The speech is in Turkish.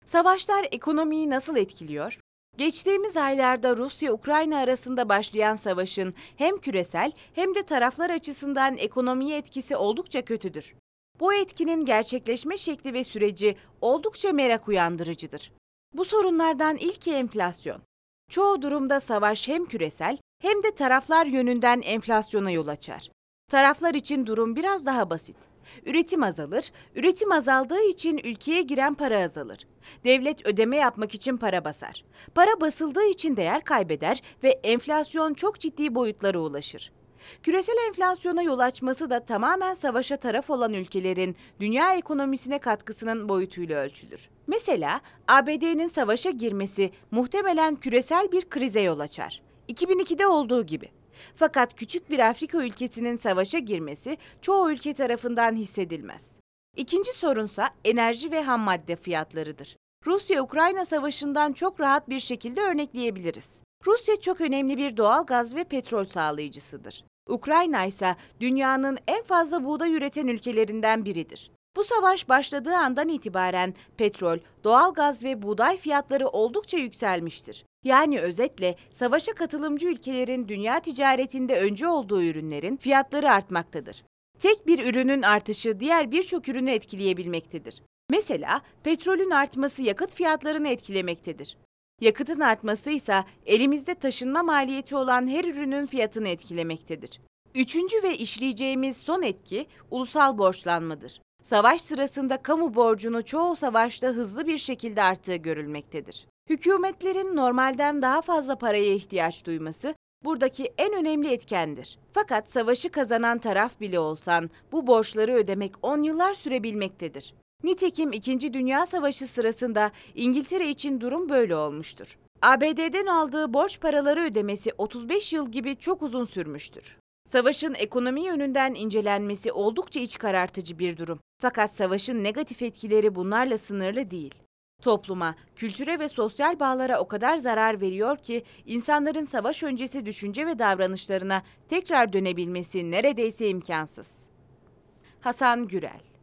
Savaşlar ekonomiyi nasıl etkiliyor? Geçtiğimiz aylarda Rusya-Ukrayna arasında başlayan savaşın hem küresel hem de taraflar açısından ekonomiye etkisi oldukça kötüdür. Bu etkinin gerçekleşme şekli ve süreci oldukça merak uyandırıcıdır. Bu sorunlardan ilki enflasyon. Çoğu durumda savaş hem küresel hem de taraflar yönünden enflasyona yol açar. Taraflar için durum biraz daha basit. Üretim azalır, üretim azaldığı için ülkeye giren para azalır. Devlet ödeme yapmak için para basar. Para basıldığı için değer kaybeder ve enflasyon çok ciddi boyutlara ulaşır. Küresel enflasyona yol açması da tamamen savaşa taraf olan ülkelerin dünya ekonomisine katkısının boyutuyla ölçülür. Mesela ABD'nin savaşa girmesi muhtemelen küresel bir krize yol açar. 2002'de olduğu gibi. Fakat küçük bir Afrika ülkesinin savaşa girmesi çoğu ülke tarafından hissedilmez. İkinci sorunsa enerji ve hammadde fiyatlarıdır. Rusya-Ukrayna savaşından çok rahat bir şekilde örnekleyebiliriz. Rusya çok önemli bir doğal gaz ve petrol sağlayıcısıdır. Ukrayna ise dünyanın en fazla buğday üreten ülkelerinden biridir. Bu savaş başladığı andan itibaren petrol, doğal gaz ve buğday fiyatları oldukça yükselmiştir. Yani özetle savaşa katılımcı ülkelerin dünya ticaretinde öncü olduğu ürünlerin fiyatları artmaktadır. Tek bir ürünün artışı diğer birçok ürünü etkileyebilmektedir. Mesela petrolün artması yakıt fiyatlarını etkilemektedir. Yakıtın artması ise elimizde taşınma maliyeti olan her ürünün fiyatını etkilemektedir. Üçüncü ve işleyeceğimiz son etki ulusal borçlanmadır. Savaş sırasında kamu borcunu çoğu savaşta hızlı bir şekilde arttığı görülmektedir. Hükümetlerin normalden daha fazla paraya ihtiyaç duyması buradaki en önemli etkendir. Fakat savaşı kazanan taraf bile olsan bu borçları ödemek 10 yıllar sürebilmektedir. Nitekim 2. Dünya Savaşı sırasında İngiltere için durum böyle olmuştur. ABD'den aldığı borç paraları ödemesi 35 yıl gibi çok uzun sürmüştür. Savaşın ekonomi yönünden incelenmesi oldukça iç karartıcı bir durum. Fakat savaşın negatif etkileri bunlarla sınırlı değil. Topluma, kültüre ve sosyal bağlara o kadar zarar veriyor ki insanların savaş öncesi düşünce ve davranışlarına tekrar dönebilmesi neredeyse imkansız. Hasan Gürel